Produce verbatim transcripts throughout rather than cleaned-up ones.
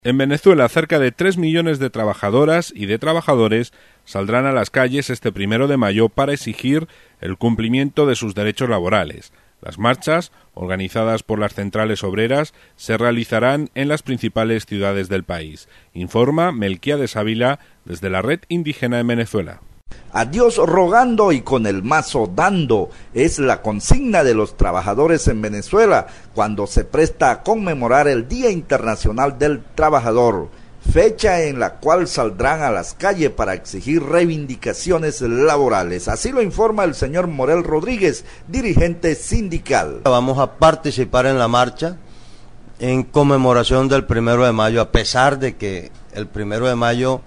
En Venezuela, cerca de tres millones de trabajadoras y de trabajadores saldrán a las calles este primero de mayo para exigir el cumplimiento de sus derechos laborales. Las marchas, organizadas por las centrales obreras, se realizarán en las principales ciudades del país. Informa Melquiades Ávila desde la Red Indígena en Venezuela. A Dios rogando y con el mazo dando es la consigna de los trabajadores en Venezuela cuando se presta a conmemorar el Día Internacional del Trabajador, fecha en la cual saldrán a las calles para exigir reivindicaciones laborales. Así lo informa el señor Morel Rodríguez, dirigente sindical. Vamos a participar en la marcha en conmemoración del primero de mayo, a pesar de que el primero de mayo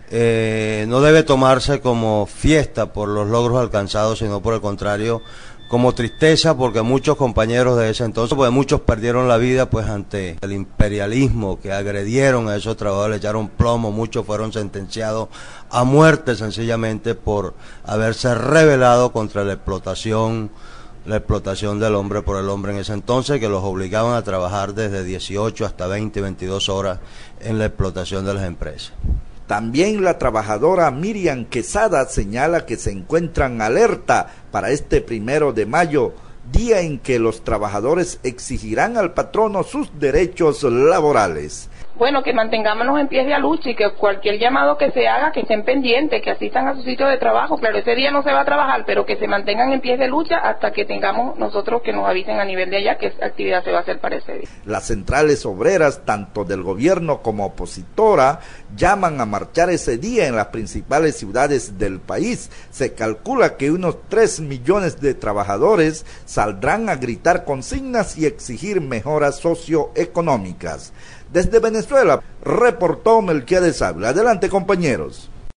Eh, no debe tomarse como fiesta por los logros alcanzados, sino por el contrario, como tristeza, porque muchos compañeros de ese entonces, pues muchos perdieron la vida pues ante el imperialismo que agredieron a esos trabajadores, le echaron plomo, muchos fueron sentenciados a muerte sencillamente por haberse rebelado contra la explotación, la explotación del hombre por el hombre en ese entonces, que los obligaban a trabajar desde dieciocho hasta veinte, veintidós horas en la explotación de las empresas. También la trabajadora Miriam Quesada señala que se encuentran alerta para este primero de mayo, día en que los trabajadores exigirán al patrono sus derechos laborales. Bueno, que mantengámonos en pie de lucha y que cualquier llamado que se haga, que estén pendientes, que asistan a su sitio de trabajo. Claro, ese día no se va a trabajar, pero que se mantengan en pie de lucha hasta que tengamos nosotros que nos avisen a nivel de allá qué actividad se va a hacer para ese día. Las centrales obreras, tanto del gobierno como opositora, llaman a marchar ese día en las principales ciudades del país. Se calcula que unos tres millones de trabajadores saldrán a gritar consignas y exigir mejoras socioeconómicas. Desde Venezuela, reportó Melquiades Ávila. Adelante, compañeros.